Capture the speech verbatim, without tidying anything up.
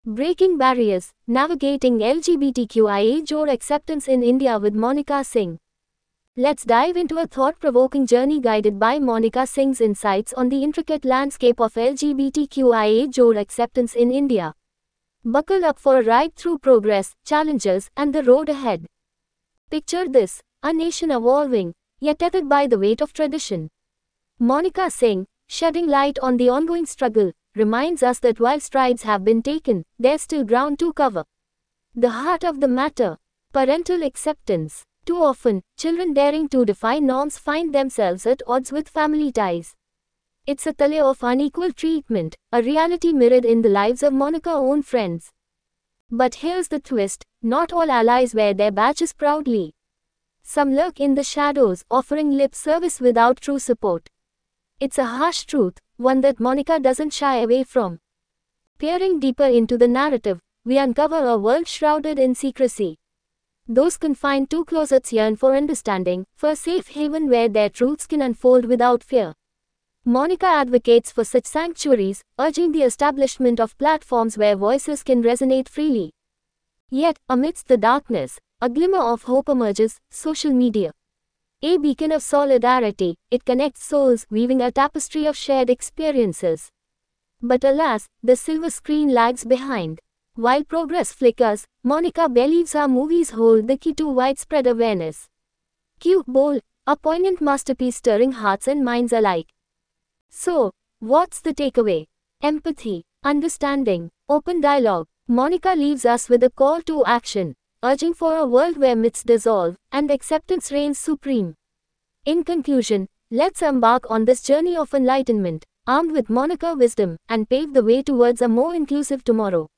Breaking Barriers, Navigating LGBTQIA Acceptance in India with Monica Singh. Let's dive into a thought-provoking journey guided by Monica Singh's insights on the intricate landscape of LGBTQIA acceptance in India. Buckle up for a ride through progress, challenges, and the road ahead. Picture this, a nation evolving, yet tethered by the weight of tradition. Monica Singh, shedding light on the ongoing struggle, reminds us that while strides have been taken, there's still ground to cover. The heart of the matter: parental acceptance. Too often, children daring to defy norms find themselves at odds with family ties. It's a tale of unequal treatment, a reality mirrored in the lives of Monica's own friends. But here's the twist: not all allies wear their badges proudly. Some lurk in the shadows, offering lip service without true support. It's a harsh truth, one that Monica doesn't shy away from. Peering deeper into the narrative, we uncover a world shrouded in secrecy. Those confined to closets yearn for understanding, for a safe haven where their truths can unfold without fear. Monica advocates for such sanctuaries, urging the establishment of platforms where voices can resonate freely. Yet, amidst the darkness, a glimmer of hope emerges: social media. A beacon of solidarity, it connects souls, weaving a tapestry of shared experiences. But alas, the silver screen lags behind. While progress flickers, Monica believes our movies hold the key to widespread awareness. Q. Bowl, a poignant masterpiece stirring hearts and minds alike. So, what's the takeaway? Empathy, understanding, open dialogue. Monica leaves us with a call to action, urging for a world where myths dissolve and acceptance reigns supreme. In conclusion, let's embark on this journey of enlightenment, armed with Monica wisdom, and pave the way towards a more inclusive tomorrow.